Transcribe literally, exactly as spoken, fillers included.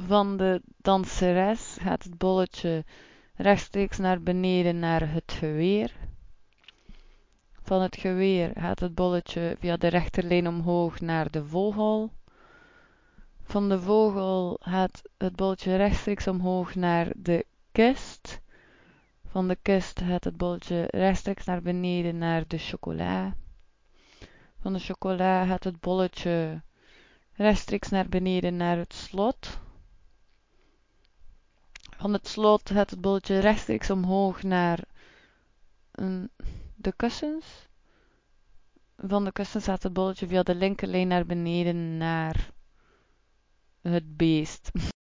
Van de danseres gaat het bolletje rechtstreeks naar beneden naar het geweer. Van het geweer gaat het bolletje via de rechterlijn omhoog naar de vogel. Van de vogel gaat het bolletje rechtstreeks omhoog naar de kist. Van de kist gaat het bolletje rechtstreeks naar beneden naar de chocola. Van de chocola gaat het bolletje rechtstreeks naar beneden naar het slot. Van het slot gaat het bolletje rechtstreeks omhoog naar um, de kussens. Van de kussens gaat het bolletje via de linkerlijn naar beneden naar het beest.